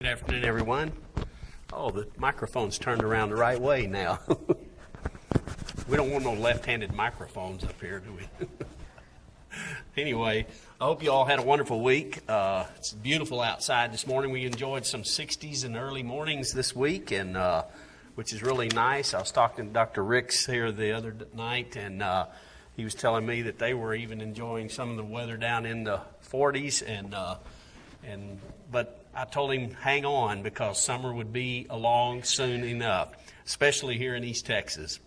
afternoon, everyone. Oh, the microphone's turned around the right way now. We don't want no left-handed microphones up here, do we? Anyway, I hope you all had a wonderful week. It's beautiful outside this morning. We enjoyed some 60s in early mornings this week, and which is really nice. I was talking to Dr. Ricks here the other night, and he was telling me that they were even enjoying some of the weather down in the 40s, but I told him, hang on, because summer would be along soon enough, especially here in East Texas.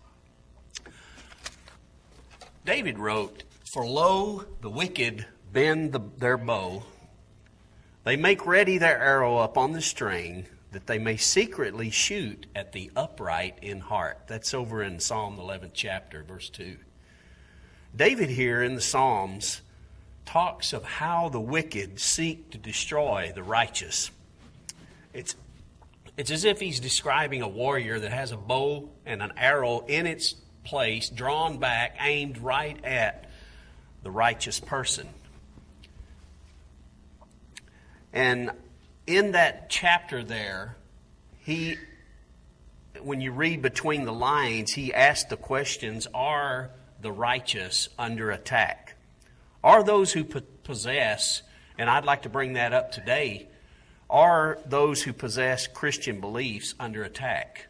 David wrote, "For lo, the wicked bend their bow. They make ready their arrow up on the string, that they may secretly shoot at the upright in heart." That's over in Psalm 11th chapter, verse 2. David here in the Psalms talks of how the wicked seek to destroy the righteous. It's as if he's describing a warrior that has a bow and an arrow in its place, drawn back, aimed right at the righteous person. And in that chapter there, when you read between the lines, he asks the questions, are the righteous under attack? Are those who possess, and I'd like to bring that up today, are those who possess Christian beliefs under attack?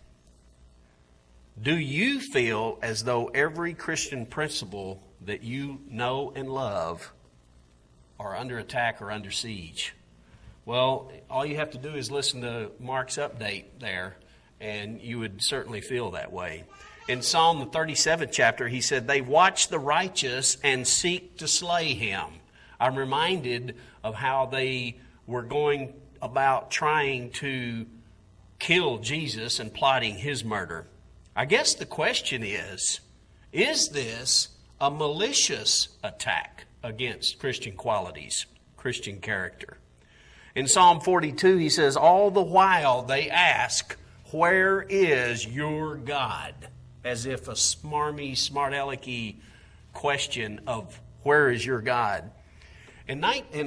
Do you feel as though every Christian principle that you know and love are under attack or under siege? Well, all you have to do is listen to Mark's update there, and you would certainly feel that way. In Psalm the 37th chapter, he said, "They watch the righteous and seek to slay him." I'm reminded of how they were going about trying to kill Jesus and plotting his murder. I guess the question is this a malicious attack against Christian qualities, Christian character? In Psalm 42, he says, "All the while they ask, 'Where is your God?'" As if a smarmy, smart-alecky question of where is your God. In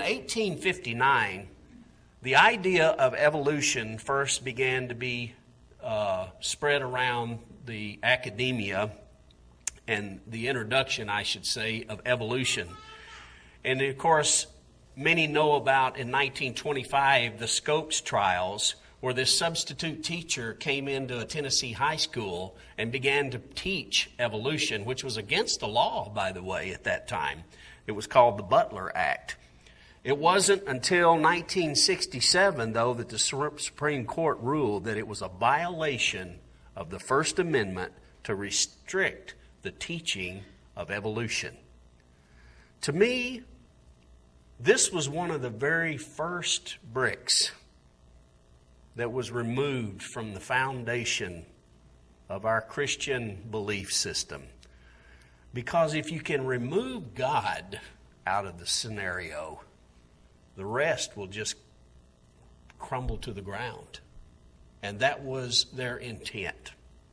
1859, the idea of evolution first began to be spread around the academia, and the introduction, I should say, of evolution. And of course, many know about in 1925 the Scopes trials, where this substitute teacher came into a Tennessee high school and began to teach evolution, which was against the law, by the way, at that time. It was called the Butler Act. It wasn't until 1967, though, that the Supreme Court ruled that it was a violation of the First Amendment to restrict the teaching of evolution. To me, this was one of the very first bricks that was removed from the foundation of our Christian belief system. Because if you can remove God out of the scenario, the rest will just crumble to the ground. And that was their intent.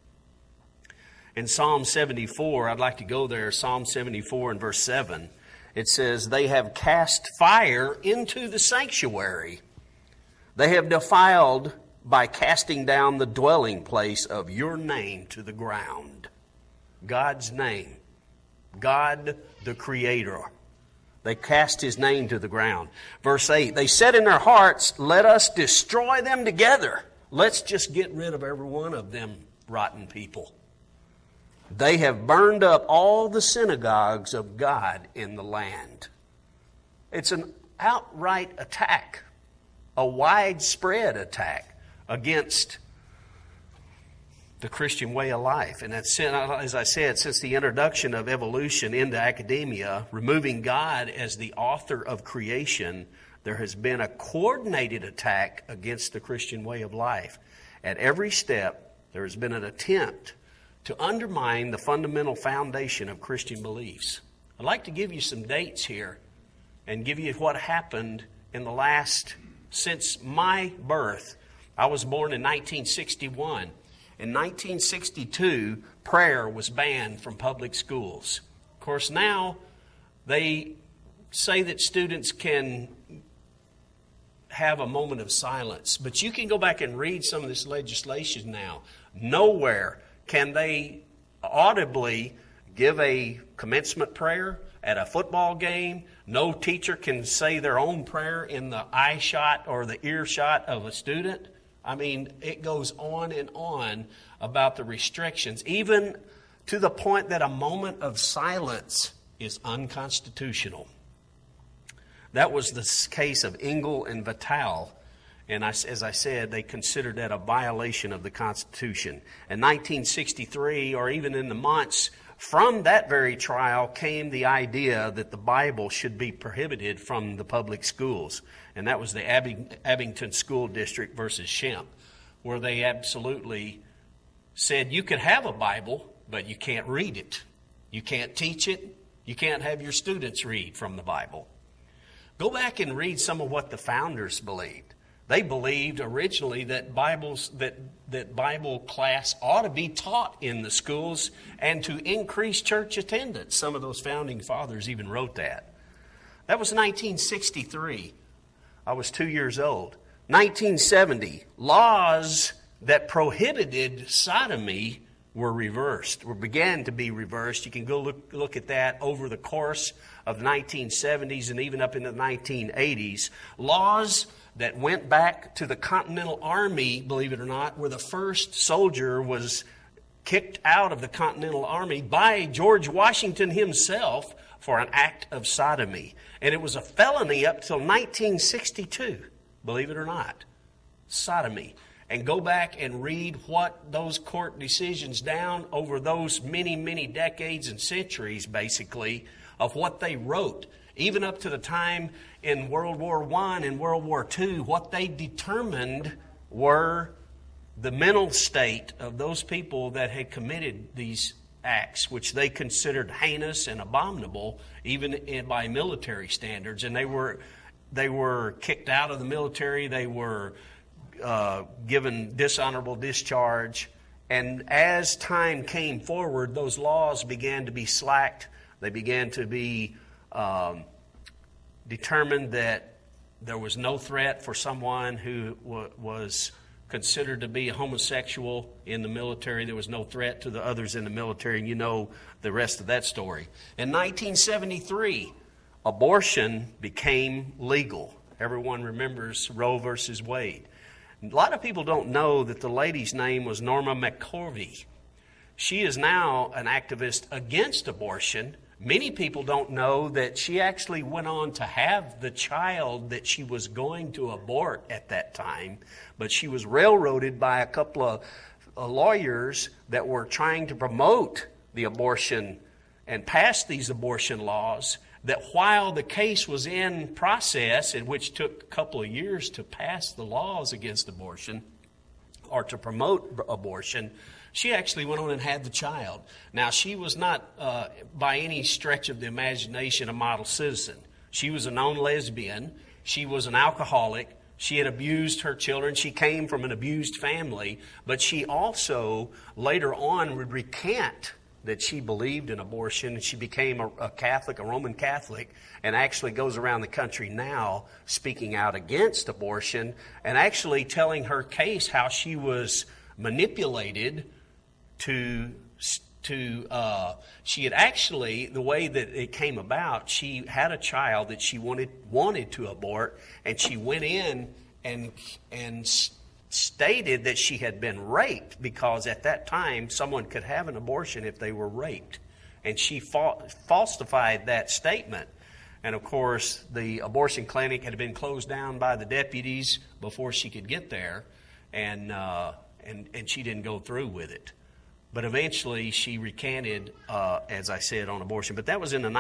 In Psalm 74, I'd like to go there, Psalm 74 and verse 7, it says, "They have cast fire into the sanctuary. They have defiled by casting down the dwelling place of your name to the ground." God's name. God the Creator. They cast His name to the ground. Verse 8, "They said in their hearts, 'Let us destroy them together.'" Let's just get rid of every one of them rotten people. "They have burned up all the synagogues of God in the land." It's an outright attack, a widespread attack against the Christian way of life. And that's, as I said, since the introduction of evolution into academia, removing God as the author of creation, there has been a coordinated attack against the Christian way of life. At every step, there has been an attempt to undermine the fundamental foundation of Christian beliefs. I'd like to give you some dates here and give you what happened in the last, since my birth. I was born in 1961. In 1962, prayer was banned from public schools. Of course, now they say that students can have a moment of silence. But you can go back and read some of this legislation now. Nowhere can they audibly give a commencement prayer at a football game. No teacher can say their own prayer in the eye shot or the ear shot of a student. I mean, it goes on and on about the restrictions, even to the point that a moment of silence is unconstitutional. That was the case of Engel and Vitale. And as I said, they considered that a violation of the Constitution. In 1963, or even in the months from that very trial, came the idea that the Bible should be prohibited from the public schools. And that was the Abington School District versus Shemp, where they absolutely said you can have a Bible, but you can't read it. You can't teach it. You can't have your students read from the Bible. Go back and read some of what the founders believed. They believed originally that Bible class ought to be taught in the schools and to increase church attendance. Some of those founding fathers even wrote that. That was 1963. I was 2 years old. 1970, laws that prohibited sodomy were reversed, or began to be reversed. You can go look at that over the course of the 1970s and even up into the 1980s. Laws that went back to the Continental Army, believe it or not, where the first soldier was kicked out of the Continental Army by George Washington himself for an act of sodomy. And it was a felony up till 1962, believe it or not, sodomy. And go back and read what those court decisions down over those many, many decades and centuries, basically, of what they wrote. Even up to the time in World War I and World War II, what they determined were the mental state of those people that had committed these acts, which they considered heinous and abominable, even by military standards. And they were kicked out of the military. They were given dishonorable discharge. And as time came forward, those laws began to be slacked. They began to be determined that there was no threat for someone who was considered to be a homosexual in the military. There was no threat to the others in the military, and you know the rest of that story. In 1973, abortion became legal. Everyone remembers Roe versus Wade. A lot of people don't know that the lady's name was Norma McCorvey. She is now an activist against abortion. Many people don't know that she actually went on to have the child that she was going to abort at that time, but she was railroaded by a couple of lawyers that were trying to promote the abortion and pass these abortion laws, that while the case was in process, in which took a couple of years to pass the laws against abortion or to promote abortion, she actually went on and had the child. Now, she was not, by any stretch of the imagination, a model citizen. She was a known lesbian. She was an alcoholic. She had abused her children. She came from an abused family. But she also, later on, would recant that she believed in abortion, and she became a Catholic, a Roman Catholic, and actually goes around the country now speaking out against abortion and actually telling her case how she was manipulated she had actually, the way that it came about, she had a child that she wanted to abort, and she went in and stated that she had been raped, because at that time someone could have an abortion if they were raped. And she falsified that statement. And of course, the abortion clinic had been closed down by the deputies before she could get there, and she didn't go through with it. But eventually she recanted, as I said, on abortion. But that was in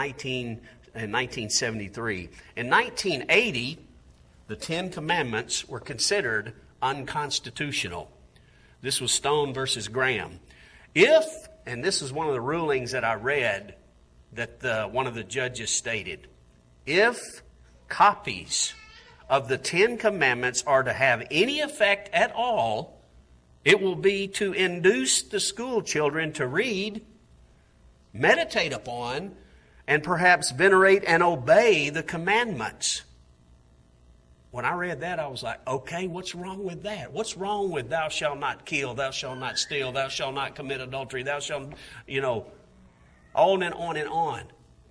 1973. In 1980, the Ten Commandments were considered unconstitutional. This was Stone versus Graham. And this is one of the rulings that I read that one of the judges stated, if copies of the Ten Commandments are to have any effect at all, it will be to induce the school children to read, meditate upon, and perhaps venerate and obey the commandments. when I read that, I was like, okay, what's wrong with that? What's wrong with thou shalt not kill, thou shalt not steal, thou shalt not commit adultery, thou shalt, on and on and on.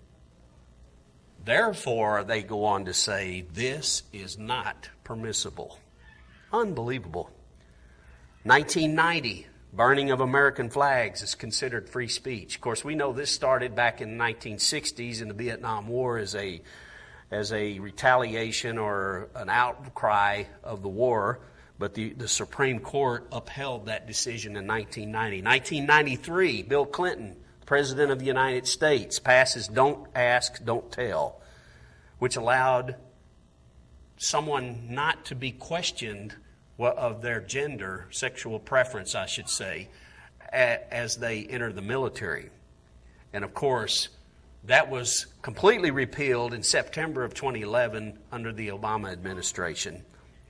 Therefore, they go on to say, this is not permissible. Unbelievable. 1990, burning of American flags is considered free speech. Of course, we know this started back in the 1960s in the Vietnam War as a retaliation or an outcry of the war, but the Supreme Court upheld that decision in 1990. 1993, Bill Clinton, President of the United States, passes Don't Ask, Don't Tell, which allowed someone not to be questioned of their gender, sexual preference, I should say, as they enter the military. And of course, that was completely repealed in September of 2011 under the Obama administration.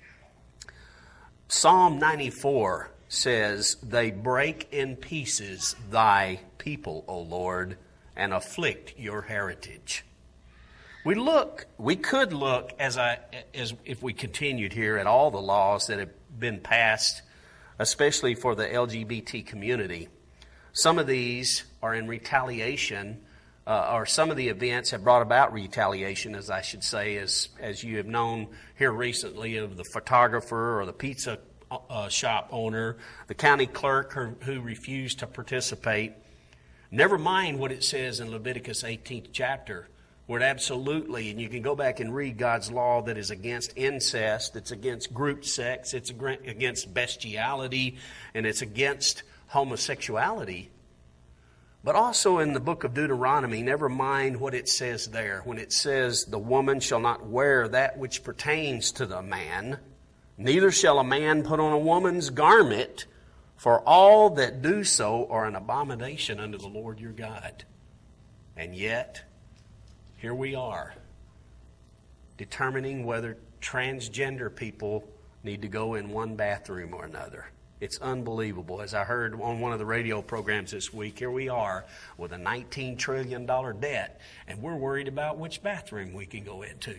Psalm 94 says, they break in pieces thy people, O Lord, and afflict your heritage. We could look, as if we continued here, at all the laws that have been passed, especially for the LGBT community. Some of these are in retaliation, or some of the events have brought about retaliation, as I should say, as you have known here recently of the photographer or the pizza shop owner, the county clerk who refused to participate. Never mind what it says in Leviticus 18th chapter, where it absolutely, and you can go back and read God's law that is against incest, it's against group sex, it's against bestiality, and it's against homosexuality. But also in the book of Deuteronomy, never mind what it says there. When it says, the woman shall not wear that which pertains to the man, neither shall a man put on a woman's garment, for all that do so are an abomination unto the Lord your God. And yet, here we are, determining whether transgender people need to go in one bathroom or another. It's unbelievable. As I heard on one of the radio programs this week, here we are with a $19 trillion debt, and we're worried about which bathroom we can go into.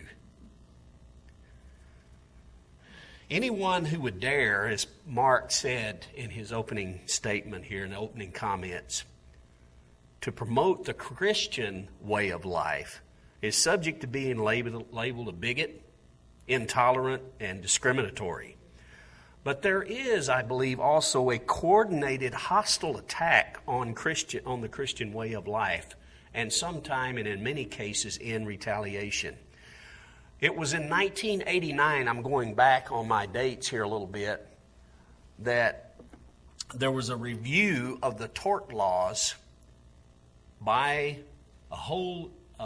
Anyone who would dare, as Mark said in his opening statement here, in the opening comments, to promote the Christian way of life is subject to being labeled a bigot, intolerant, and discriminatory. But there is, I believe, also a coordinated hostile attack on the Christian way of life, and sometime and in many cases in retaliation. It was in 1989, I'm going back on my dates here a little bit, that there was a review of the tort laws by a whole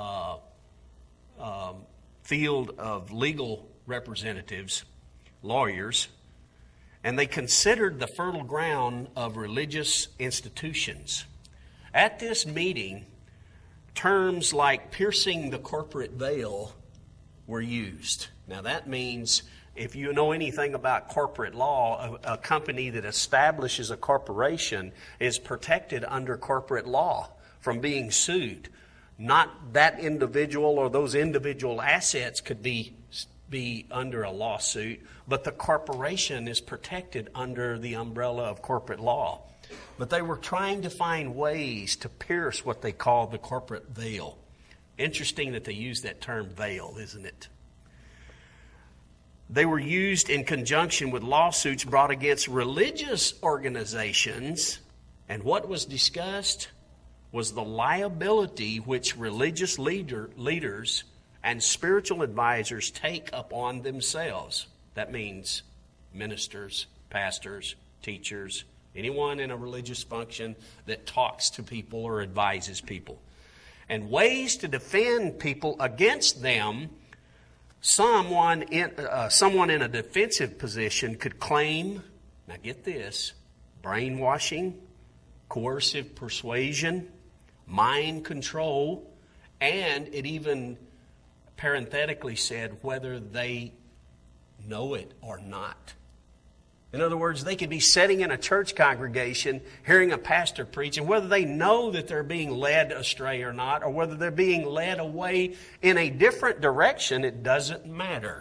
field of legal representatives, lawyers, and they considered the fertile ground of religious institutions. At this meeting, terms like piercing the corporate veil were used. Now that means, if you know anything about corporate law, a company that establishes a corporation is protected under corporate law from being sued. Not that individual or those individual assets could be under a lawsuit, but the corporation is protected under the umbrella of corporate law. But they were trying to find ways to pierce what they called the corporate veil. Interesting that they use that term veil, isn't it? They were used in conjunction with lawsuits brought against religious organizations, and what was discussed was the liability which religious leaders and spiritual advisors take upon themselves. That means ministers, pastors, teachers, anyone in a religious function that talks to people or advises people. And ways to defend people against them. Someone in a defensive position could claim, now get this, brainwashing, coercive persuasion, mind control, and it even parenthetically said whether they know it or not. In other words, they could be sitting in a church congregation, hearing a pastor preach, and whether they know that they're being led astray or not, or whether they're being led away in a different direction, it doesn't matter.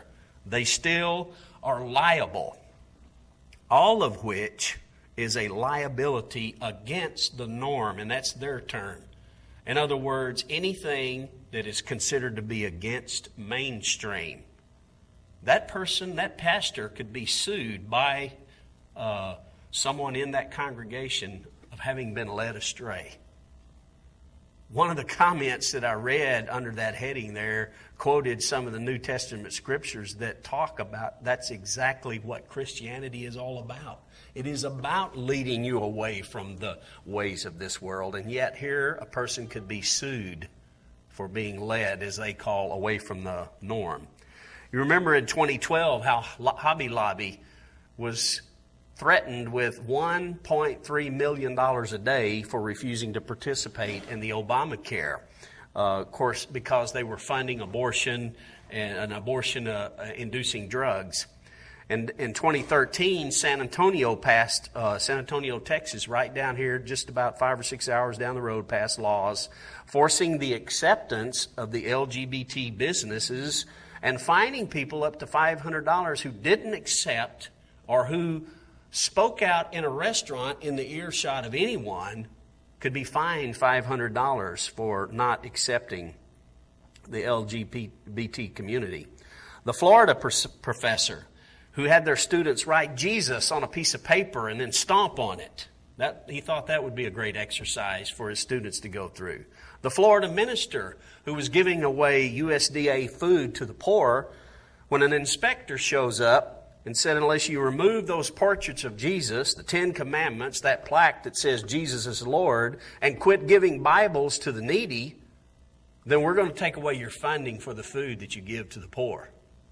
They still are liable, all of which is a liability against the norm, and that's their term. In other words, anything that is considered to be against mainstream, that person, that pastor, could be sued by someone in that congregation of having been led astray. One of the comments that I read under that heading there quoted some of the New Testament scriptures that talk about that's exactly what Christianity is all about. It is about leading you away from the ways of this world. And yet here a person could be sued for being led, as they call, away from the norm. You remember in 2012 how Hobby Lobby was threatened with $1.3 million a day for refusing to participate in the Obamacare. Of course, because they were funding abortion and abortion-inducing drugs. And in 2013, San Antonio, Texas, right down here, just about 5 or 6 hours down the road, passed laws forcing the acceptance of the LGBT businesses and fining people up to $500 who didn't accept or who spoke out in a restaurant in the earshot of anyone could be fined $500 for not accepting the LGBT community. The Florida professor who had their students write Jesus on a piece of paper and then stomp on it, he thought that would be a great exercise for his students to go through. The Florida minister who was giving away USDA food to the poor, when an inspector shows up and said, unless you remove those portraits of Jesus, the 10 Commandments, that plaque that says Jesus is Lord, and quit giving Bibles to the needy, then we're going to take away your funding for the food that you give to the poor.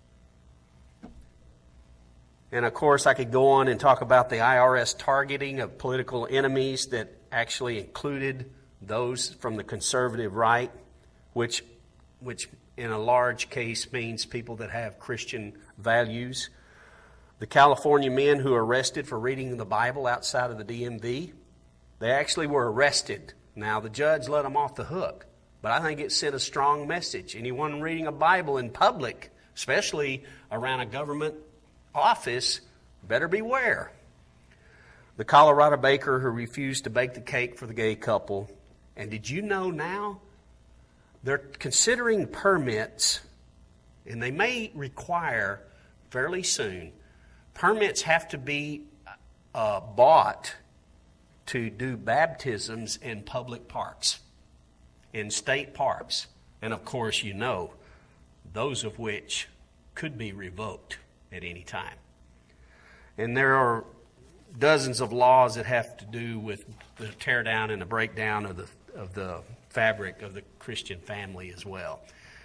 And of course, I could go on and talk about the IRS targeting of political enemies that actually included those from the conservative right, which in a large case means people that have Christian values. The California men who were arrested for reading the Bible outside of the DMV, they actually were arrested. Now, the judge let them off the hook, but I think it sent a strong message. Anyone reading a Bible in public, especially around a government office, better beware. The Colorado baker who refused to bake the cake for the gay couple. And did you know now they're considering permits, and they may require fairly soon, permits have to be bought to do baptisms in public parks, in state parks. And of course, you know, those of which could be revoked at any time. And there are dozens of laws that have to do with the tear down and the breakdown of the fabric of the Christian family as well.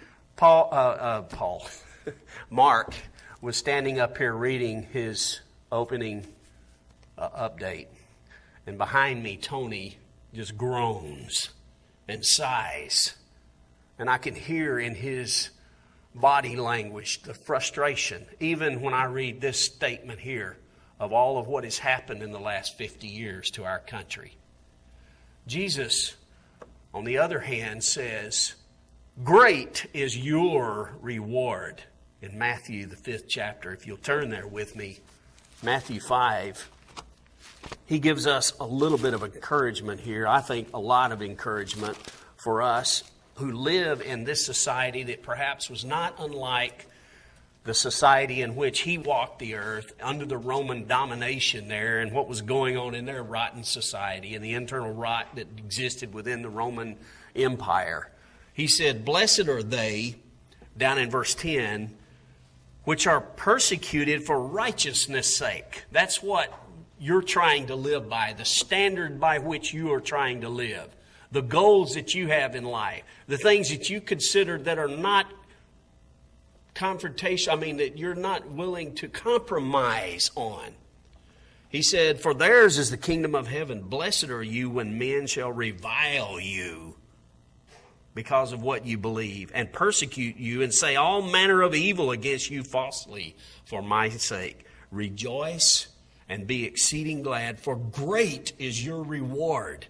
Mark was standing up here reading his opening update, and behind me, Tony just groans and sighs, and I can hear in his body language the frustration, even when I read this statement here of all of what has happened in the last 50 years to our country. Jesus, on the other hand, says, great is your reward. In Matthew, the 5th chapter, if you'll turn there with me, Matthew 5, he gives us a little bit of encouragement here. I think a lot of encouragement for us who live in this society that perhaps was not unlike the society in which he walked the earth under the Roman domination there, and what was going on in their rotten society and the internal rot that existed within the Roman Empire. He said, blessed are they, down in verse 10, which are persecuted for righteousness' sake. That's what you're trying to live by, the standard by which you are trying to live. The goals that you have in life, the things that you consider that are not confrontation, that you're not willing to compromise on. He said, for theirs is the kingdom of heaven. Blessed are you when men shall revile you because of what you believe, and persecute you, and say all manner of evil against you falsely for my sake. Rejoice and be exceeding glad, for great is your reward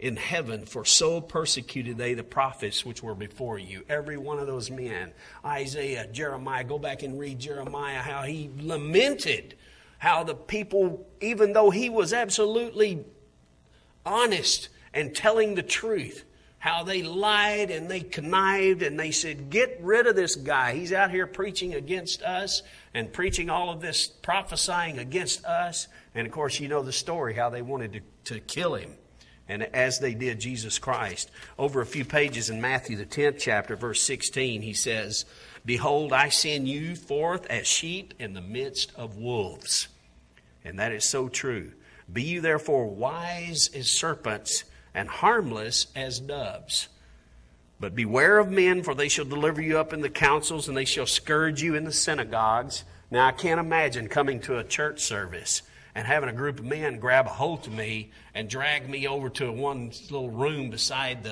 in heaven, for so persecuted they the prophets which were before you. Every one of those men, Isaiah, Jeremiah, go back and read Jeremiah, how he lamented how the people, even though he was absolutely honest and telling the truth, how they lied and they connived and they said, get rid of this guy. He's out here preaching against us and preaching all of this, prophesying against us. And of course, you know the story, how they wanted to kill him. And as they did Jesus Christ. Over a few pages in Matthew, the 10th chapter, verse 16, he says, behold, I send you forth as sheep in the midst of wolves. And that is so true. Be you therefore wise as serpents and harmless as doves. But beware of men, for they shall deliver you up in the councils, and they shall scourge you in the synagogues. Now, I can't imagine coming to a church service and having a group of men grab a hold of me and drag me over to one little room beside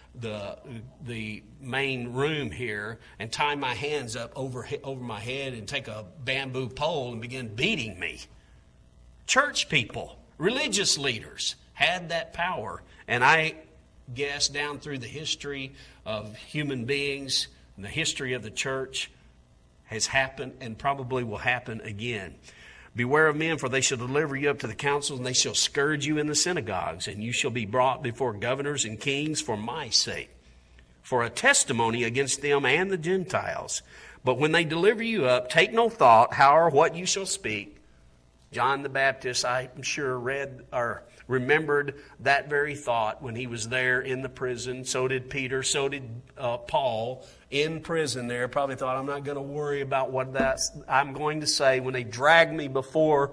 the main room here and tie my hands up over my head and take a bamboo pole and begin beating me. Church people, religious leaders had that power. And I guess down through the history of human beings and the history of the church has happened and probably will happen again. Beware of men, for they shall deliver you up to the councils, and they shall scourge you in the synagogues, and you shall be brought before governors and kings for my sake, for a testimony against them and the Gentiles. But when they deliver you up, take no thought how or what you shall speak. John the Baptist, I'm sure, read or remembered that very thought when he was there in the prison. So did Peter, so did Paul in prison there. Probably thought, I'm not going to worry about what I'm going to say when they drag me before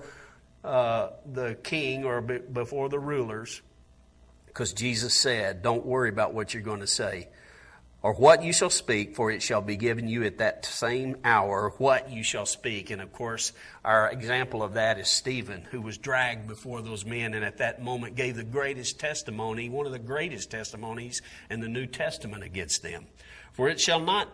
the king or before the rulers. Because Jesus said, don't worry about what you're going to say or what you shall speak, for it shall be given you at that same hour what you shall speak. And of course, our example of that is Stephen, who was dragged before those men and at that moment gave the greatest testimony, one of the greatest testimonies in the New Testament against them. For it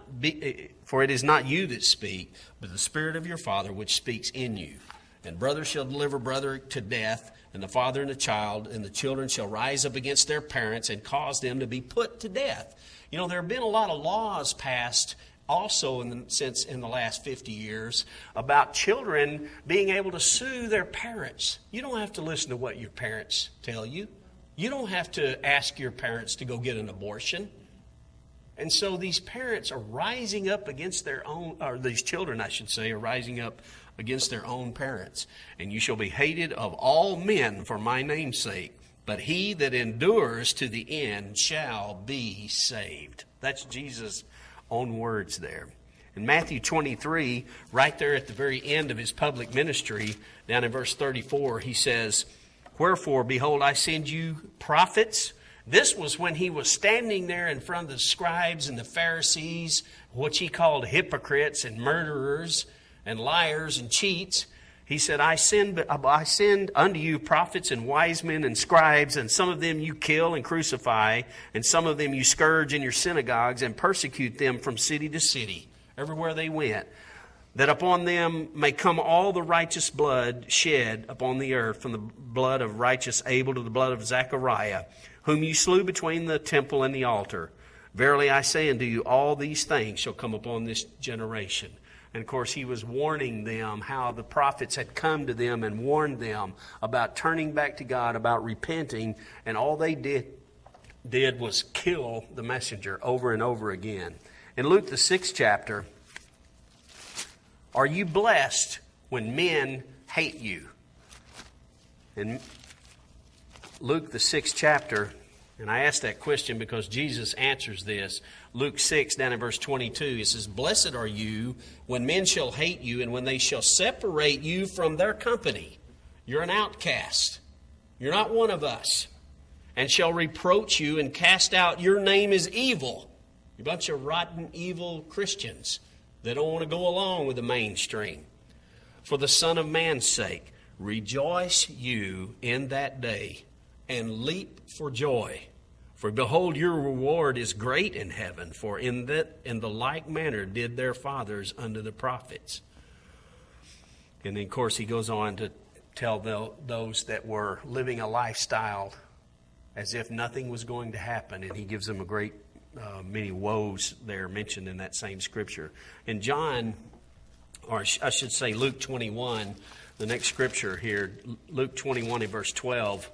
is not you that speak, but the Spirit of your Father which speaks in you. And brother shall deliver brother to death, and the father and the child, and the children shall rise up against their parents and cause them to be put to death. You know, there have been a lot of laws passed also since in the last 50 years about children being able to sue their parents. You don't have to listen to what your parents tell you. You don't have to ask your parents to go get an abortion. And so these parents are rising up against their own, or these children, I should say, are rising up against their own parents. And you shall be hated of all men for my name's sake. But he that endures to the end shall be saved. That's Jesus' own words there. In Matthew 23, right there at the very end of his public ministry, down in verse 34, he says, wherefore, behold, I send you prophets. This was when he was standing there in front of the scribes and the Pharisees, what he called hypocrites and murderers and liars and cheats. He said, I send unto you prophets and wise men and scribes, and some of them you kill and crucify, and some of them you scourge in your synagogues and persecute them from city to city, everywhere they went, that upon them may come all the righteous blood shed upon the earth, from the blood of righteous Abel to the blood of Zechariah, whom you slew between the temple and the altar. Verily I say unto you, all these things shall come upon this generation. And of course, he was warning them how the prophets had come to them and warned them about turning back to God, about repenting. And all they did was kill the messenger over and over again. In Luke, the 6th chapter, are you blessed when men hate you? In Luke, the 6th chapter, and I ask that question because Jesus answers this. Luke 6, down in verse 22, it says, blessed are you when men shall hate you and when they shall separate you from their company. You're an outcast. You're not one of us. And shall reproach you and cast out your name as evil. You're a bunch of rotten, evil Christians that don't want to go along with the mainstream. For the Son of Man's sake, rejoice you in that day and leap for joy. For behold, your reward is great in heaven, for in the like manner did their fathers unto the prophets. And then, of course, he goes on to tell those that were living a lifestyle as if nothing was going to happen. And he gives them a great many woes there mentioned in that same scripture. In John, or I should say Luke 21, the next scripture here, Luke 21 and verse 12.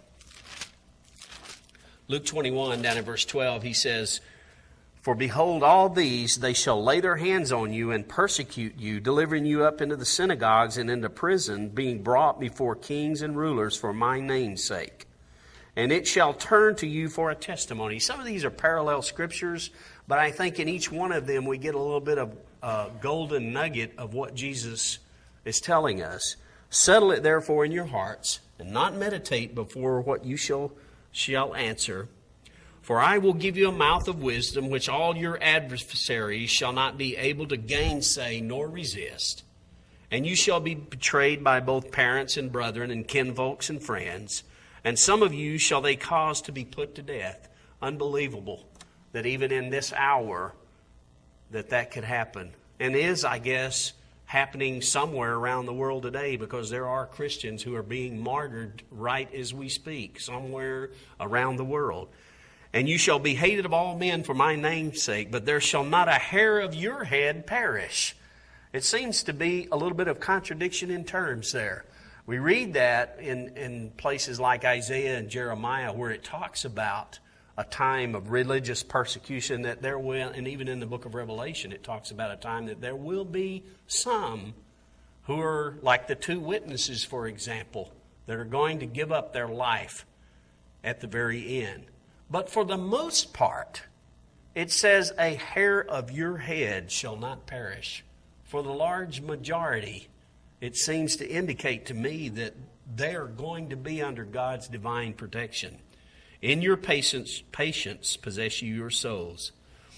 Luke 21 down in verse 12, he says, "For behold, all these, they shall lay their hands on you and persecute you, delivering you up into the synagogues and into prison, being brought before kings and rulers for my name's sake. And it shall turn to you for a testimony." Some of these are parallel scriptures, but I think in each one of them we get a little bit of a golden nugget of what Jesus is telling us. "Settle it therefore in your hearts, and not meditate before what you shall answer. For I will give you a mouth of wisdom, which all your adversaries shall not be able to gainsay nor resist. And you shall be betrayed by both parents and brethren and kinfolks and friends. And some of you shall they cause to be put to death." Unbelievable that even in this hour that could happen. And is, I guess, happening somewhere around the world today, because there are Christians who are being martyred right as we speak, somewhere around the world. "And you shall be hated of all men for my name's sake, but there shall not a hair of your head perish." It seems to be a little bit of contradiction in terms there. We read that in places like Isaiah and Jeremiah, where it talks about a time of religious persecution that there will, and even in the book of Revelation, it talks about a time that there will be some who are like the two witnesses, for example, that are going to give up their life at the very end. But for the most part, it says a hair of your head shall not perish. For the large majority, it seems to indicate to me that they are going to be under God's divine protection. "In your patience possess you your souls."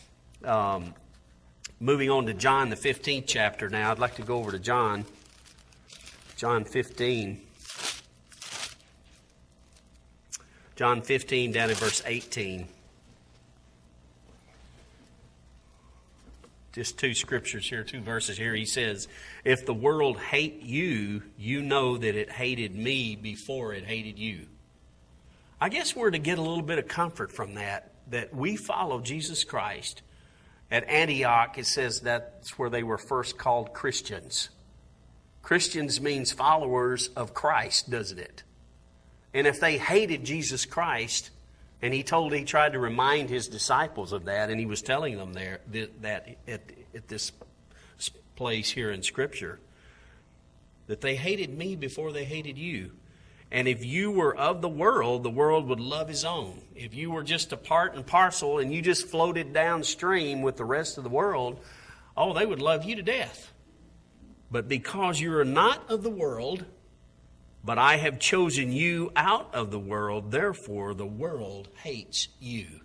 Moving on to John, the 15th chapter now. I'd like to go over to John 15. John 15 down in verse 18. Just two scriptures here, two verses here. He says, "If the world hate you, you know that it hated me before it hated you." I guess we're to get a little bit of comfort from that we follow Jesus Christ. At Antioch, it says that's where they were first called Christians. Christians means followers of Christ, doesn't it? And if they hated Jesus Christ, and he tried to remind his disciples of that, and he was telling them there that at this place here in Scripture, that they hated me before they hated you. And if you were of the world would love his own. If you were just a part and parcel and you just floated downstream with the rest of the world, they would love you to death. But because you are not of the world, but I have chosen you out of the world, therefore the world hates you.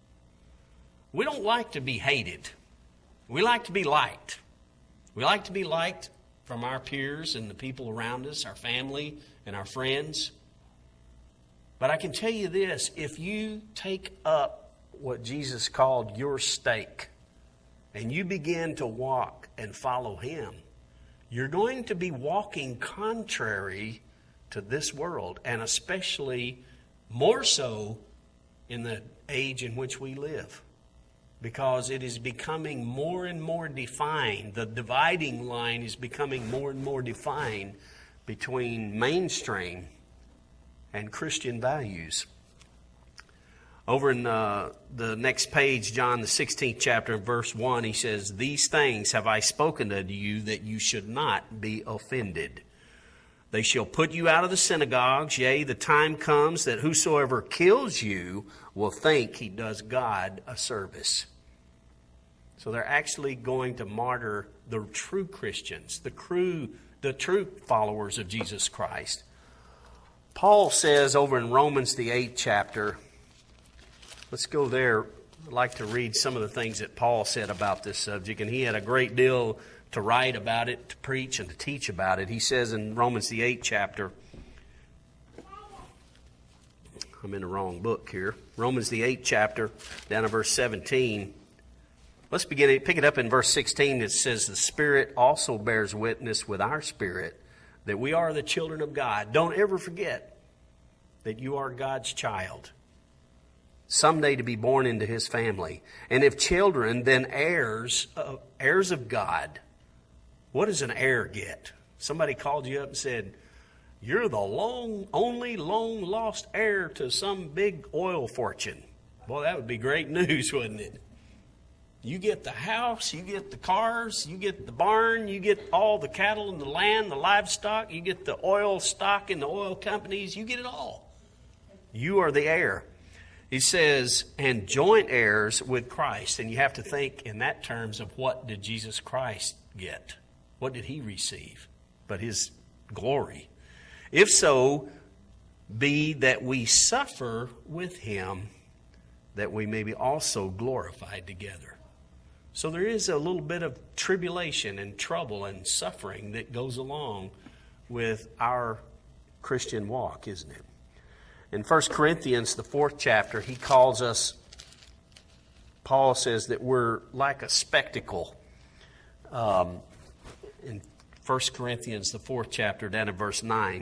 We don't like to be hated. We like to be liked. We like to be liked from our peers and the people around us, our family and our friends. But I can tell you this, if you take up what Jesus called your stake and you begin to walk and follow him, you're going to be walking contrary to this world, and especially more so in the age in which we live, because it is becoming more and more defined. The dividing line is becoming more and more defined between mainstream and Christian values. Over in the next page, John the 16th chapter, verse 1, he says, "These things have I spoken unto you, that you should not be offended. They shall put you out of the synagogues. Yea, the time comes that whosoever kills you will think he does God a service." So they're actually going to martyr the true Christians, the true followers of Jesus Christ. Paul says over in Romans the 8th chapter, let's go there. I'd like to read some of the things that Paul said about this subject, and he had a great deal to write about it, to preach, and to teach about it. He says in Romans the 8th chapter, I'm in the wrong book here. Romans the 8th chapter, down to verse 17. Let's pick it up in verse 16. It says, "The Spirit also bears witness with our spirit that we are the children of God." Don't ever forget that you are God's child. someday to be born into his family. And if children, then heirs, heirs of God. What does an heir get? Somebody called you up and said, you're the only long lost heir to some big oil fortune. Well, that would be great news, wouldn't it? You get the house, you get the cars, you get the barn, you get all the cattle and the land, the livestock, you get the oil stock and the oil companies, you get it all. You are the heir. He says, and joint heirs with Christ. And you have to think in that terms of what did Jesus Christ get? What did he receive? But his glory. If so, be that we suffer with him, that we may be also glorified together. So there is a little bit of tribulation and trouble and suffering that goes along with our Christian walk, isn't it? In 1 Corinthians, the 4th chapter, he calls us, Paul says that we're like a spectacle. In 1 Corinthians, the 4th chapter, down in verse 9.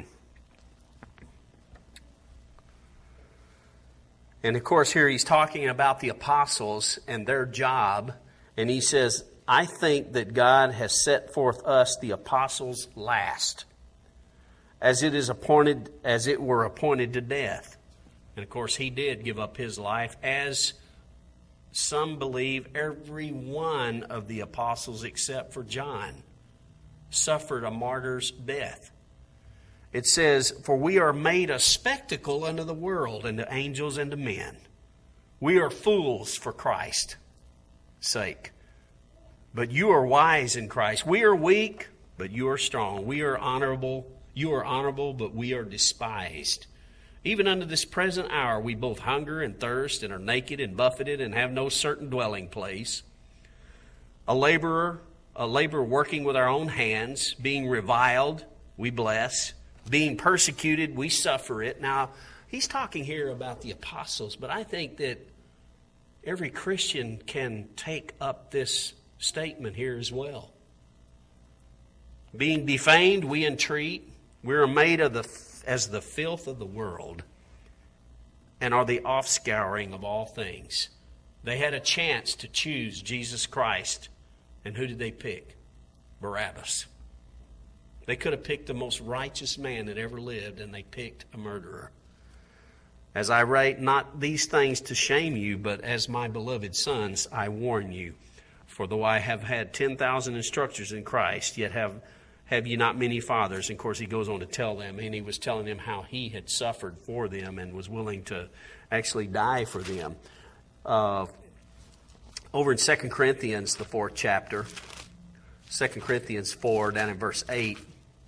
And of course, here he's talking about the apostles and their job. And he says, I think that God has set forth us, the apostles, last, as it were appointed to death. And of course, he did give up his life, as some believe every one of the apostles except for John suffered a martyr's death. It says, for we are made a spectacle unto the world, and to angels and to men. We are fools for Christ's sake. But you are wise in Christ. We are weak, but you are strong. We are honorable. You are honorable, but we are despised. Even unto this present hour we both hunger and thirst, and are naked and buffeted, and have no certain dwelling place. A laborer working with our own hands, being reviled, we bless. Being persecuted, we suffer it. Now, he's talking here about the apostles, but I think that every Christian can take up this statement here as well. Being defamed, we entreat. We are made as the filth of the world, and are the offscouring of all things. They had a chance to choose Jesus Christ, and who did they pick? Barabbas. They could have picked the most righteous man that ever lived, and they picked a murderer. As I write not these things to shame you, but as my beloved sons, I warn you. For though I have had 10,000 instructors in Christ, yet have ye not many fathers. And of course, he goes on to tell them, and he was telling them how he had suffered for them and was willing to actually die for them. Over in 2 Corinthians, the 4th chapter, 2 Corinthians 4, down in verse 8,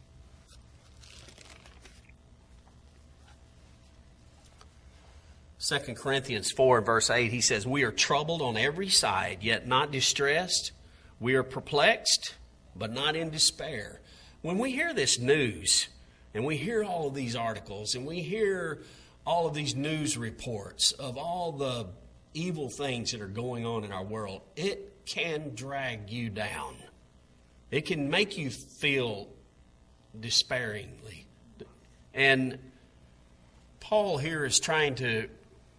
2 Corinthians 4, verse 8, he says, we are troubled on every side, yet not distressed. We are perplexed, but not in despair. When we hear this news, and we hear all of these articles, and we hear all of these news reports of all the evil things that are going on in our world, it can drag you down. It can make you feel despairingly. And Paul here is trying to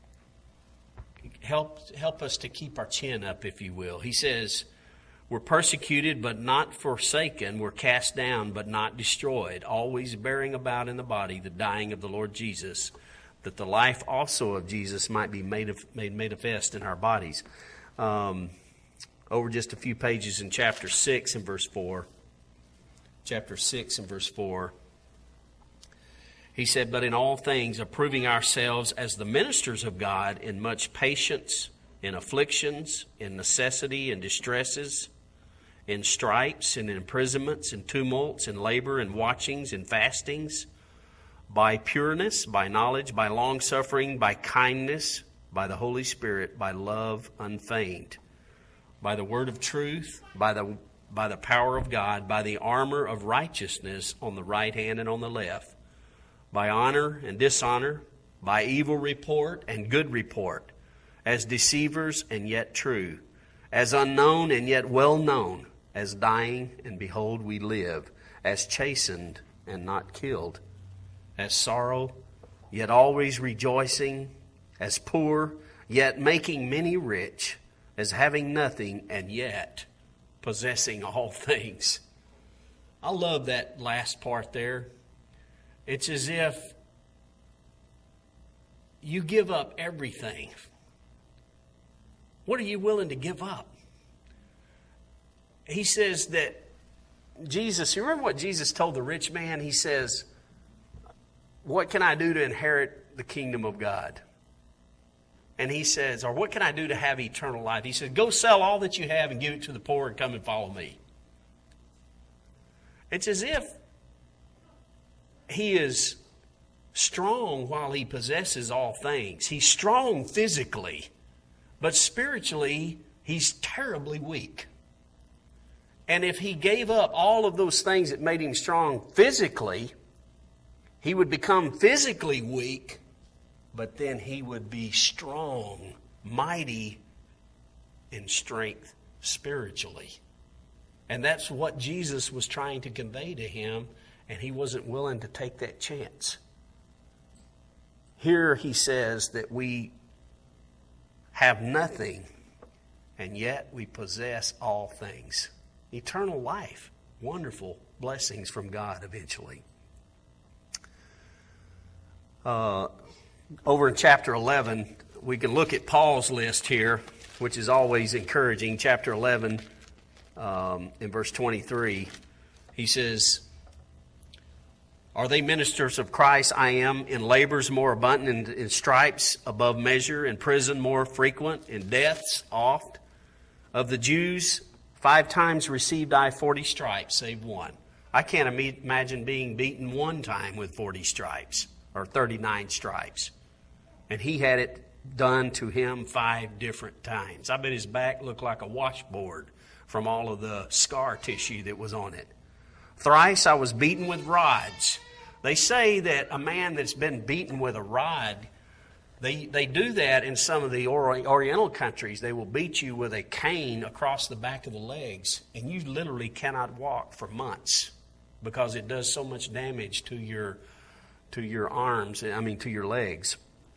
help us to keep our chin up, if you will. He says, we're persecuted but not forsaken. We're cast down but not destroyed, always bearing about in the body the dying of the Lord Jesus, that the life also of Jesus might be made manifest in our bodies. Over just a few pages in chapter 6 and verse 4. Chapter 6 and verse 4. He said, but in all things, approving ourselves as the ministers of God in much patience, in afflictions, in necessity, in distresses, in stripes, in imprisonments, in tumults, in labor, in watchings, in fastings, by pureness, by knowledge, by longsuffering, by kindness, by the Holy Spirit, by love unfeigned, by the word of truth, by the power of God, by the armor of righteousness on the right hand and on the left, by honor and dishonor, by evil report and good report, as deceivers and yet true, as unknown and yet well known, as dying and behold we live, as chastened and not killed, as sorrow yet always rejoicing, as poor yet making many rich, as having nothing, and yet possessing all things. I love that last part there. It's as if you give up everything. What are you willing to give up? He says that Jesus, you remember what Jesus told the rich man? He says, what can I do to inherit the kingdom of God? And he says, or what can I do to have eternal life? He says, go sell all that you have and give it to the poor and come and follow me. It's as if he is strong while he possesses all things. He's strong physically, but spiritually, he's terribly weak. And if he gave up all of those things that made him strong physically, he would become physically weak, but then he would be strong, mighty in strength spiritually. And that's what Jesus was trying to convey to him, and he wasn't willing to take that chance. Here he says that we have nothing, and yet we possess all things. Eternal life, wonderful blessings from God eventually. Over in chapter 11, we can look at Paul's list here, which is always encouraging. Chapter 11, in verse 23, he says, are they ministers of Christ? I am. In labors more abundant, in stripes above measure, in prison more frequent, in deaths oft. Of the Jews, 5 times received I 40 stripes, save one. I can't imagine being beaten one time with 40 stripes, or 39 stripes. And he had it done to him 5 different times. I bet his back looked like a washboard from all of the scar tissue that was on it. Thrice I was beaten with rods. They say that a man that's been beaten with a rod, they do that in some of the Oriental countries. They will beat you with a cane across the back of the legs, and you literally cannot walk for months because it does so much damage to your arms, to your legs.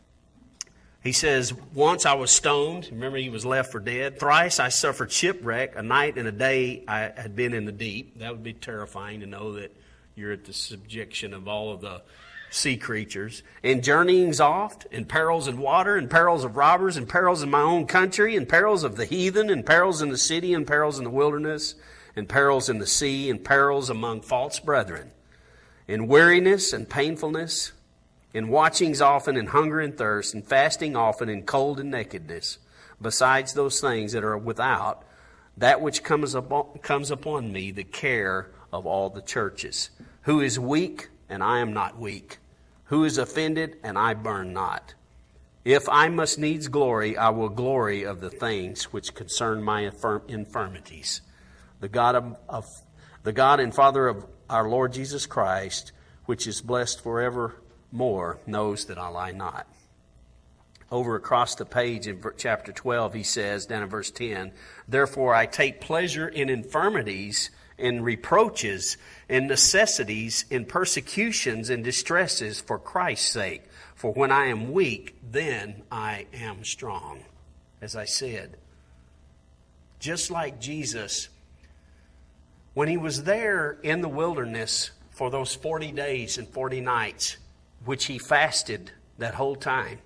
He says, once I was stoned. Remember, he was left for dead. Thrice I suffered shipwreck. A night and a day I had been in the deep. That would be terrifying to know that you're at the subjection of all of the sea creatures. In journeyings oft, in perils in water, in perils of robbers, in perils in my own country, in perils of the heathen, in perils in the city, in perils in the wilderness, in perils in the sea, in perils among false brethren, in weariness and painfulness, in watchings often, in hunger and thirst, in fasting often, in cold and nakedness, besides those things that are without, that which comes upon me, the care of all the churches. Who is weak, and I am not weak? Who is offended, and I burn not? If I must needs glory, I will glory of the things which concern my infirmities. The God and Father of our Lord Jesus Christ, which is blessed forevermore, knows that I lie not. Over across the page in chapter 12, he says, down in verse 10, therefore I take pleasure in infirmities, in reproaches, in necessities, in persecutions, in distresses for Christ's sake. For when I am weak, then I am strong. As I said, just like Jesus, when he was there in the wilderness for those 40 days and 40 nights, which he fasted that whole time,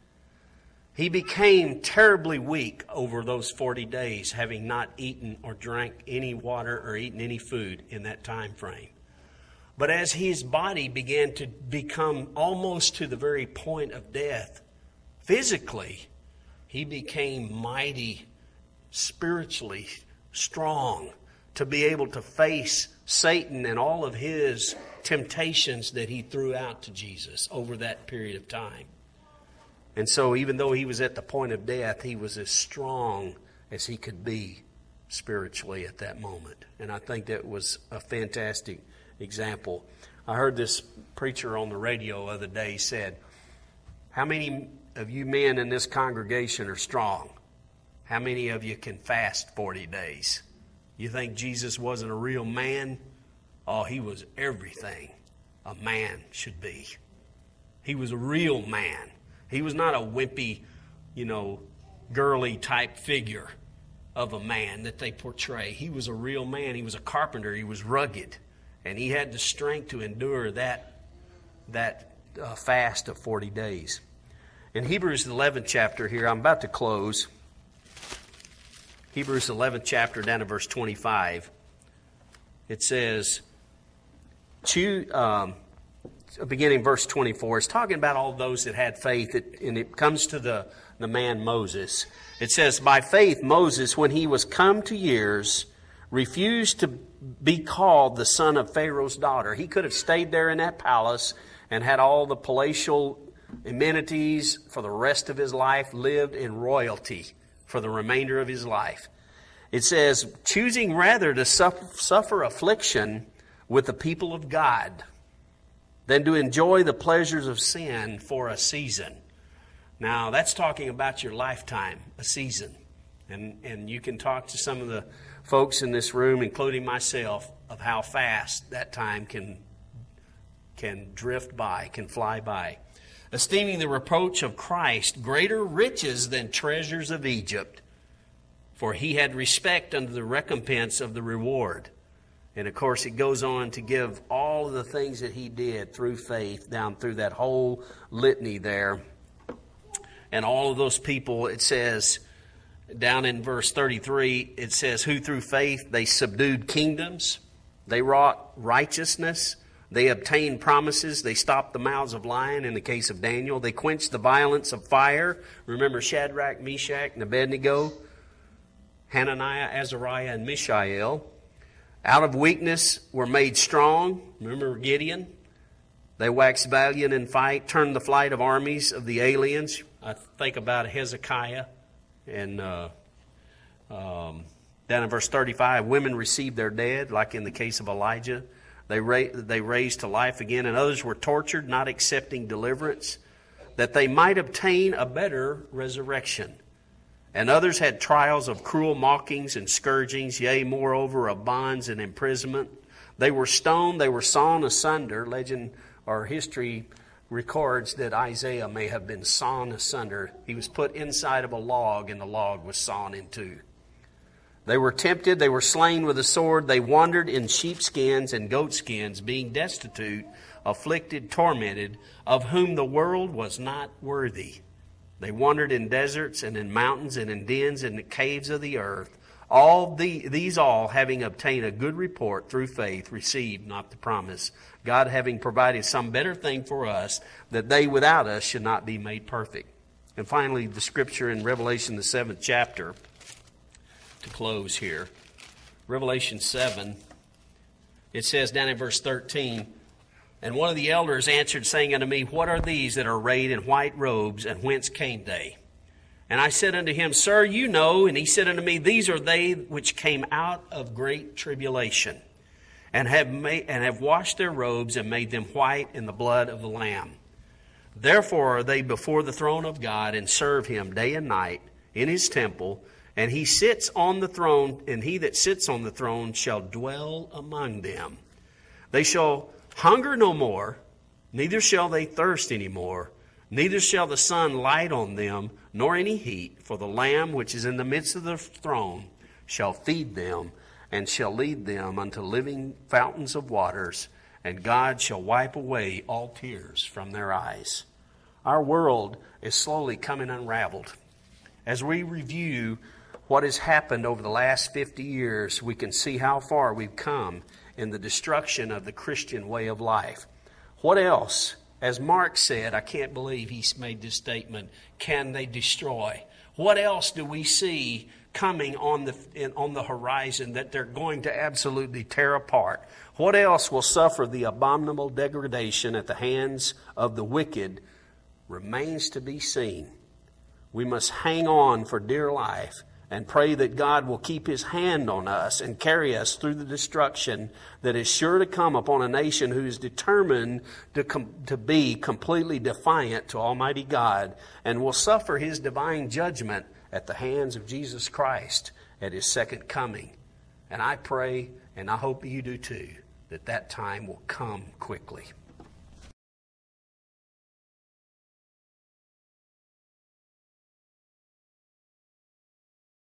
he became terribly weak over those 40 days, having not eaten or drank any water or eaten any food in that time frame. But as his body began to become almost to the very point of death, physically, he became mighty, spiritually strong, to be able to face Satan and all of his temptations that he threw out to Jesus over that period of time. And so even though he was at the point of death, he was as strong as he could be spiritually at that moment. And I think that was a fantastic example. I heard this preacher on the radio the other day said, how many of you men in this congregation are strong? How many of you can fast 40 days? You think Jesus wasn't a real man? Oh, he was everything a man should be. He was a real man. He was not a wimpy girly type figure of a man that they portray. He was a real man. He was a carpenter. He was rugged. And he had the strength to endure that fast of 40 days. In Hebrews 11th chapter here, I'm about to close. Hebrews 11th chapter down to verse 25. It says, beginning verse 24, it's talking about all those that had faith, and it comes to the man Moses. It says, by faith Moses, when he was come to years, refused to be called the son of Pharaoh's daughter. He could have stayed there in that palace and had all the palatial amenities for the rest of his life, lived in royalty for the remainder of his life. It says, choosing rather to suffer affliction with the people of God than to enjoy the pleasures of sin for a season. Now, that's talking about your lifetime, a season. And you can talk to some of the folks in this room, including myself, of how fast that time can drift by, can fly by. Esteeming the reproach of Christ greater riches than treasures of Egypt, for he had respect unto the recompense of the reward. And of course, it goes on to give all of the things that he did through faith down through that whole litany there. And all of those people, it says, down in verse 33, it says, who through faith they subdued kingdoms, they wrought righteousness, they obtained promises, they stopped the mouths of lions in the case of Daniel, they quenched the violence of fire. Remember Shadrach, Meshach, and Abednego, Hananiah, Azariah, and Mishael. Out of weakness were made strong. Remember Gideon? They waxed valiant in fight, turned the flight of armies of the aliens. I think about Hezekiah. And down in verse 35, women received their dead, like in the case of Elijah. They raised to life again, and others were tortured, not accepting deliverance, that they might obtain a better resurrection. And others had trials of cruel mockings and scourgings, yea, moreover, of bonds and imprisonment. They were stoned, they were sawn asunder. Legend or history records that Isaiah may have been sawn asunder. He was put inside of a log, and the log was sawn in two. They were tempted, they were slain with a sword. They wandered in sheepskins and goatskins, being destitute, afflicted, tormented, of whom the world was not worthy. They wandered in deserts and in mountains and in dens and in the caves of the earth. These all, having obtained a good report through faith, received not the promise, God having provided some better thing for us, that they without us should not be made perfect. And finally, the scripture in Revelation, the 7th chapter, to close here. Revelation 7, it says down in verse 13, and one of the elders answered, saying unto me, what are these that are arrayed in white robes, and whence came they? And I said unto him, Sir, you know. And he said unto me, These are they which came out of great tribulation, and have washed their robes, and made them white in the blood of the Lamb. Therefore are they before the throne of God, and serve him day and night in his temple. And he sits on the throne, and he that sits on the throne shall dwell among them. They shall hunger no more, neither shall they thirst any more, neither shall the sun light on them, nor any heat. For the Lamb which is in the midst of the throne shall feed them, and shall lead them unto living fountains of waters, and God shall wipe away all tears from their eyes. Our world is slowly coming unraveled. As we review what has happened over the last 50 years, we can see how far we've come in the destruction of the Christian way of life. What else? As Mark said, I can't believe he made this statement, can they destroy? What else do we see coming on the horizon that they're going to absolutely tear apart? What else will suffer the abominable degradation at the hands of the wicked remains to be seen. We must hang on for dear life and pray that God will keep his hand on us and carry us through the destruction that is sure to come upon a nation who is determined to be completely defiant to Almighty God and will suffer his divine judgment at the hands of Jesus Christ at his second coming. And I pray, and I hope you do too, that time will come quickly.